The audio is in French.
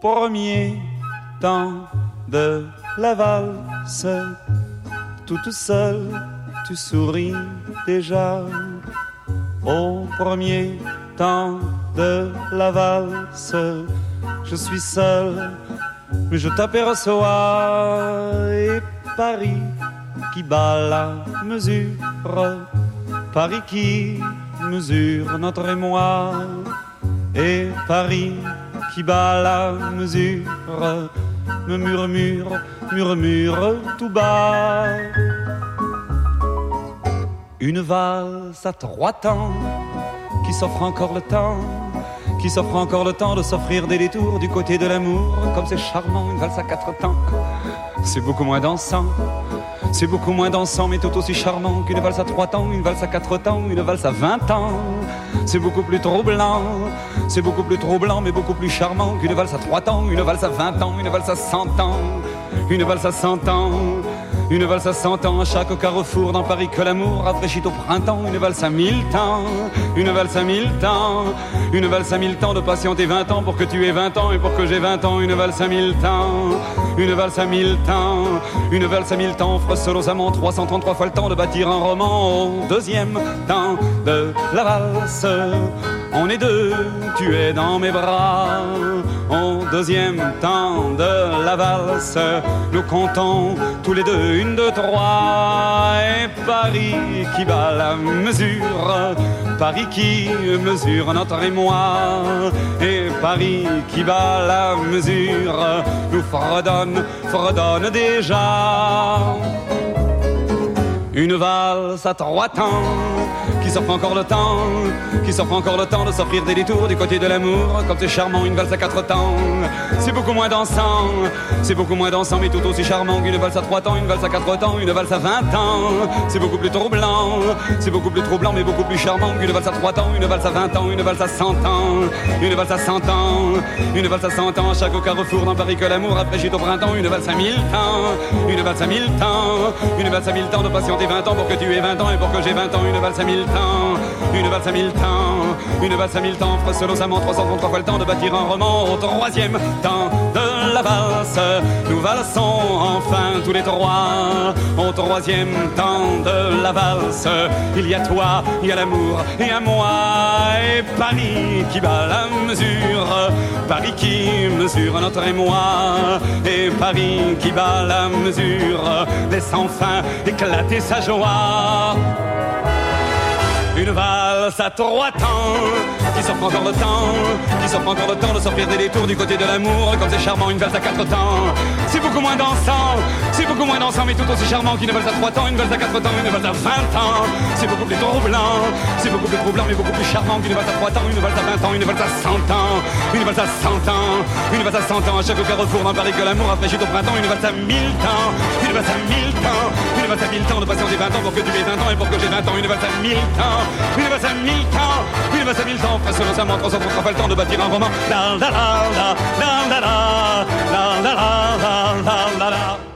premier temps de la valse, toute seule, tu souris déjà. Au premier temps de la valse, je suis seul, mais je t'aperçois. Et Paris qui bat la mesure, Paris qui mesure notre émoi. Et Paris qui bat la mesure me murmure, murmure tout bas. Une valse à 3 temps qui s'offre encore le temps, qui s'offre encore le temps de s'offrir des détours du côté de l'amour. Comme c'est charmant, une valse à 4 temps, c'est beaucoup moins dansant. C'est beaucoup moins dansant mais tout aussi charmant qu'une valse à 3 temps, une valse à 4 temps, une valse à 20 ans. C'est beaucoup plus troublant, c'est beaucoup plus troublant mais beaucoup plus charmant qu'une valse à 3 temps, une valse à 20 ans, une valse à 100 ans, une valse à 100 ans. Une valse à 100 ans à chaque carrefour dans Paris que l'amour rafraîchit au printemps. Une valse à 1000 temps, une valse à 1000 temps, une valse à 1000 temps de patienter 20 ans pour que tu aies 20 ans et pour que j'ai 20 ans. Une valse à 1000 temps, une valse à 1000 temps, une valse à 1000 temps offre seul aux amants 333 fois le temps de bâtir un roman. Au deuxième temps de la valse, on est deux, tu es dans mes bras. Au deuxième temps de la valse, nous comptons tous les deux 1, 2, 3. Et Paris qui bat la mesure, Paris qui mesure notre émoi. Et Paris qui bat la mesure nous fredonne, fredonne déjà. Une valse à 3 temps qui s'offre encore le temps, qui s'offre encore le temps de s'offrir des détours du côté de l'amour. Comme c'est charmant, une valse à 4 temps, c'est beaucoup moins dansant, c'est beaucoup moins dansant mais tout aussi charmant qu'une valse à 3 temps, une valse à 4 temps, une valse à 20 ans. C'est beaucoup plus troublant, c'est beaucoup plus troublant mais beaucoup plus charmant qu'une valse à 3 temps, une valse à 20 ans, une valse à 100 ans, une valse à 100 ans, une valse à 100 ans à chaque carrefour dans Paris que l'amour rafraîchit au printemps. Une valse à 1000 temps, une valse à 1000 temps, une valse à 1000 temps de patienter 20 ans pour que tu aies 20 ans et pour que j'ai 20 ans. Une valse à 1000 temps, une valse à 1000 temps, une valse à 1000 temps offre seul aux amants 333 fois le temps de bâtir un roman. Au troisième temps de la valse, nous valsons enfin tous les trois. Au troisième temps de la valse, il y a toi, il y a l'amour et à moi. Et Paris qui bat la mesure, Paris qui mesure notre émoi. Et Paris qui bat la mesure laisse enfin éclater sa joie. Une valse à 3 temps qui s'offre encore le temps, qui s'offre encore le temps de s'offrir des détours du côté de l'amour. Comme c'est charmant, une valse à 4 temps, c'est beaucoup moins dansant, c'est beaucoup moins dansant mais tout aussi charmant qu'une valse à 3 temps, une valse à 4 temps, une valse à 20 ans. C'est beaucoup plus troublant, c'est beaucoup plus troublant mais beaucoup plus charmant qu'une valse à 3 temps, une valse à 20 ans, une valse à 100 ans, une valse à 100 ans, une valse à 100 ans à chaque carrefour dans Paris que l'amour rafraîchit au printemps. Une valse à 1000 temps, une valse à 1000 temps, une valse à 1000 temps de patienter 20 ans pour que tu aies 20 ans et pour que j'ai 20 ans. Une valse à 1000 temps, une valse à 1000 temps, une valse à 1000 temps, presque nos amants 333 fois le temps de bâtir un roman. La la la la la la la la la la la la la.